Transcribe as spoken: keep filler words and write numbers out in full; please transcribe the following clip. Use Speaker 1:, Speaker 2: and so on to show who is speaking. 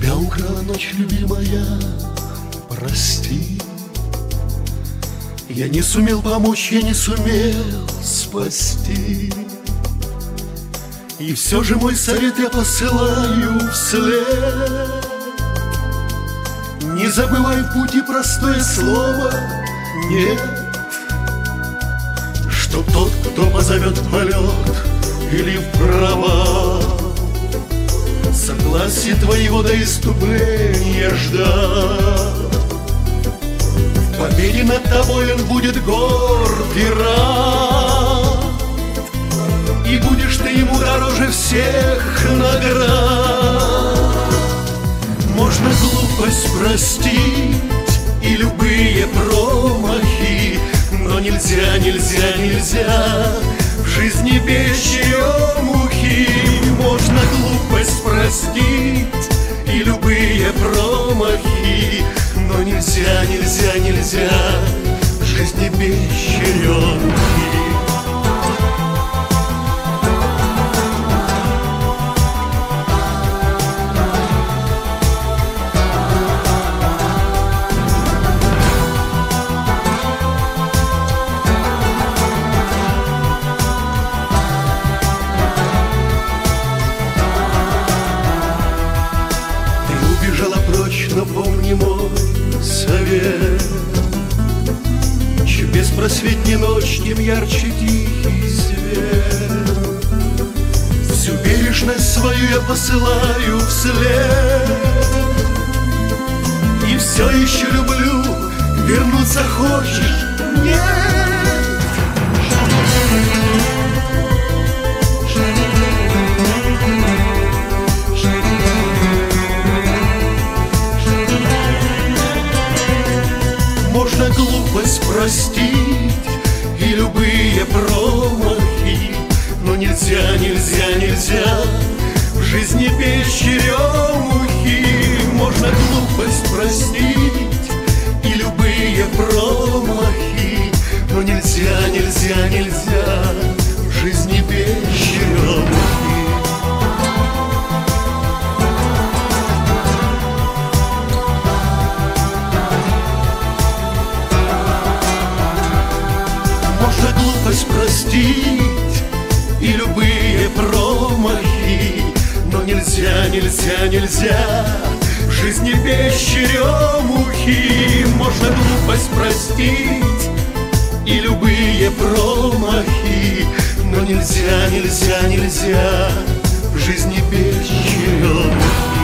Speaker 1: Тебя украла ночь, любимая, прости. Я не сумел помочь, я не сумел спасти. И все же мой совет я посылаю вслед: не забывай в пути простое слово «нет», чтоб тот, кто позовет в полет или в провал, согласие твоего до иступления ждал. В победе над тобой он будет горд и рад, и будешь ты ему дороже всех наград. Можно глупость простить и любые промахи, но нельзя, нельзя, нельзя в жизни без черемухи. Можно глупость простить и любые промахи, но нельзя, нельзя, нельзя в жизни без черемухи. Но помни мой совет: чем беспросветней ночь, тем ярче тихий свет. Всю бережность свою я посылаю вслед, и все еще люблю. Вернуться хочешь? Нет. Можно глупость простить и любые промахи, но нельзя, нельзя, нельзя в жизни без черемухи. Можно глупость простить и любые промахи, но нельзя, нельзя, нельзя в жизни без черемухи. Простить и любые промахи, но нельзя, нельзя, нельзя в жизни без черемухи. Можно глупость простить и любые промахи, но нельзя, нельзя, нельзя в жизни без черемухи.